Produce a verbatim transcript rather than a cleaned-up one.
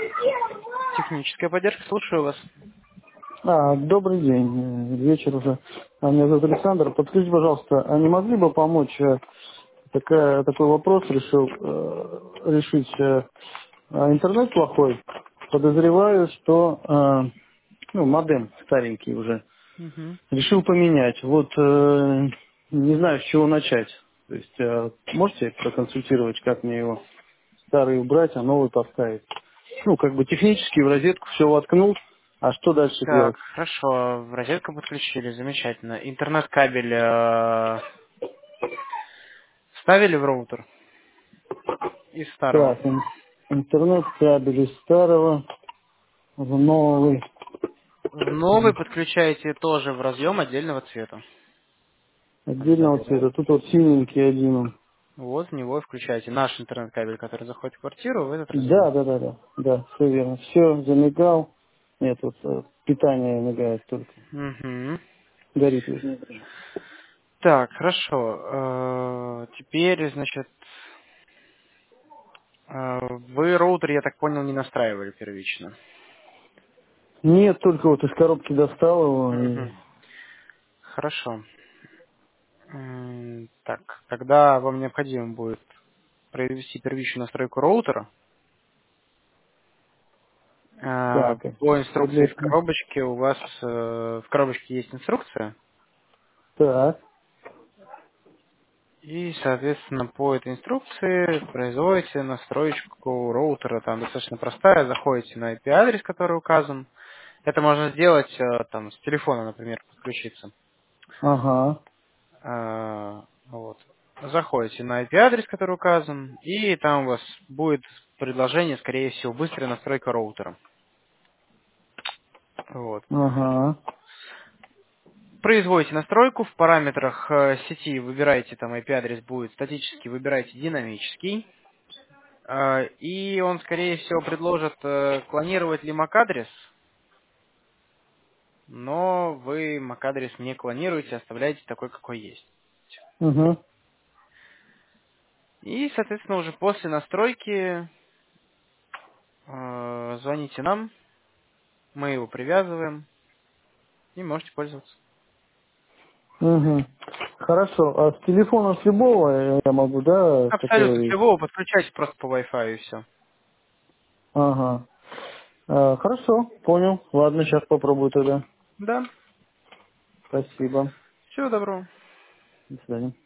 Техническая поддержка, слушаю вас. А, добрый день, э, вечер уже. А, Меня зовут Александр. Подскажите, пожалуйста, а не могли бы помочь? э, Такая, такой вопрос решил э, решить. э, а, Интернет плохой. Подозреваю, что э, ну, модем старенький уже. Мгм. Решил поменять. Вот э, не знаю, с чего начать. То есть э, можете проконсультировать, как мне его старый убрать, а новый поставить? Ну, как бы технически в розетку все воткнул, а что дальше Так, делать? хорошо, в розетку подключили, замечательно. Интернет-кабель э, вставили в роутер из старого. Так, ин- интернет-кабель из старого в новый. В новый подключаете тоже в разъем отдельного цвета. Отдельного цвета. Тут вот синенький один. он. Вот в него и включаете наш интернет-кабель, который заходит в квартиру, в этот разъем. Да, да, да, да. Да, все верно. Все, замигал. Нет, вот э, питание мигает только. Мгм. Горит, вернее. Так, хорошо. Э, Теперь, значит, э, вы роутер, я так понял, не настраивали первично. Нет, только вот из коробки достал его и... Мгм. Хорошо. М, Так, когда вам необходимо будет произвести первичную настройку роутера, э, Так, а по что инструкции для в этого? коробочке у вас э, в коробочке есть инструкция, Так, и, соответственно, по этой инструкции производите настройку роутера. Там достаточно простая, заходите на ай пи-адрес, который указан. Это можно сделать э, там с телефона, например, подключиться. ага, Э, Вот. Заходите на ай пи-адрес, который указан, и там у вас будет предложение, скорее всего, быстрая настройка роутера. Вот. ага, Производите настройку, в параметрах э, сети выбираете, там ай пи-адрес будет статический, выбираете динамический, э, и он, скорее всего, предложит э, клонировать ли MAC-адрес, но вы MAC-адрес не клонируете, оставляете такой, какой есть. угу, И, соответственно, уже после настройки э, звоните нам, мы его привязываем, и можете пользоваться. угу. Хорошо, а с телефона с любого я могу, да, Абсолютно с который... любого подключайте просто по Wi-Fi и все. Ага. А, хорошо, понял. Ладно, сейчас попробую тогда. Да, Спасибо. всего доброго. До свидания.